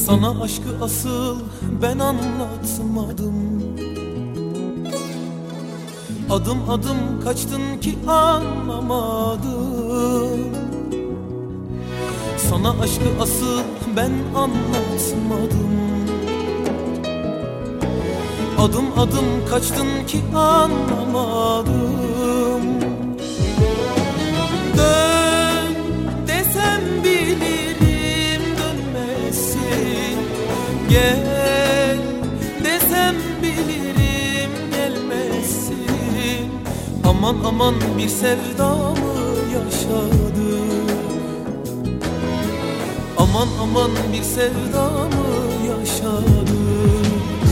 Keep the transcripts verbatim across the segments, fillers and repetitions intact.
Sana aşkı asıl ben anlatmadım. Adım adım kaçtın ki anlamadım. Sana aşkı asıl ben anlatmadım. Adım adım kaçtın ki anlamadım. Dön desem bilirim dönmesin. Gel desem bilirim gelmesin. Aman aman bir sevdamı yaşadım. Aman aman bir sevdamı yaşadım.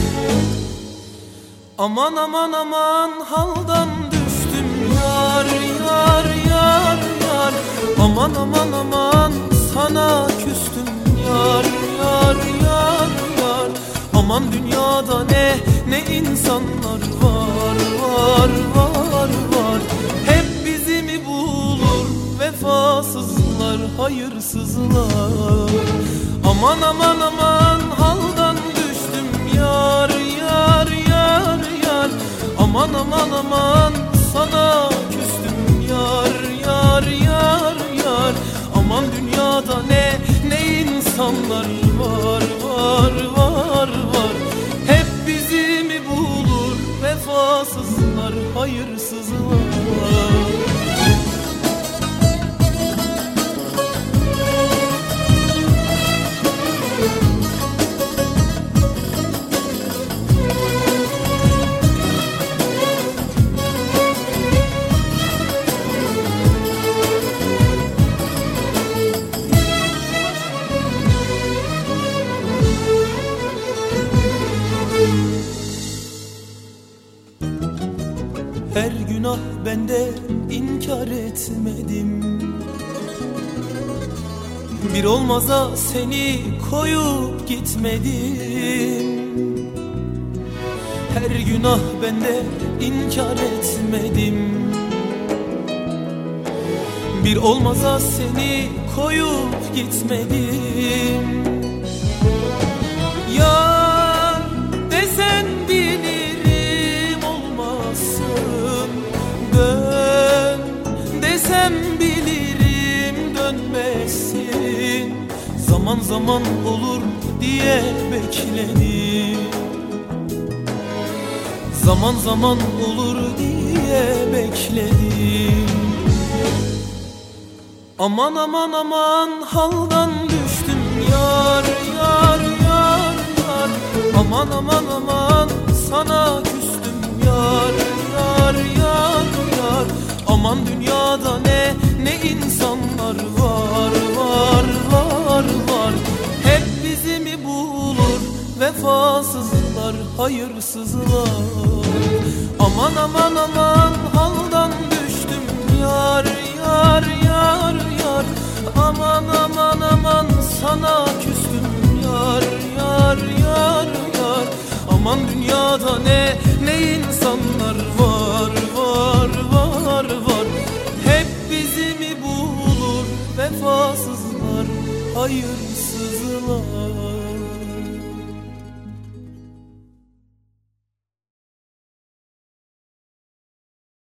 Aman aman aman haldan düştüm yar yar yar yar. Aman aman aman sana küstüm yar yar yar yar. Aman dünyada ne ne insanlar var var var var. Hep bizi mi bulur vefasızlar hayırsızlar. Aman aman aman haldan düştüm yar yar yar yar. Aman aman aman sana küstüm yar yar yar yar. Aman dünyada ne ne insanlar var var var var. Hep bizi mi bulur vefasızlar hayırsızlar. Her günah bende inkar etmedim. Bir olmaza seni koyup gitmedim. Her günah bende inkar etmedim. Bir olmaza seni koyup gitmedim. Yar desen bilirim olmasın. Dön desem bilirim dönmesin. Zaman zaman olur diye bekledim. Zaman zaman olur diye bekledim. Aman aman aman haldan düştüm yar yar yar yar. Aman aman aman sana küstüm yar yar yar yar. Aman dünyada ne ne insanlar var var var var. Hep bizi mi bulur vefasızlar hayırsızlar. Aman aman aman haldan düştüm yar yar yar yar. Aman aman aman sana küstüm yar yar yar yar. Aman dünyada ne ne insanlar var var var var. Hep bizi mi bulur vefasızlar hayırsızlar.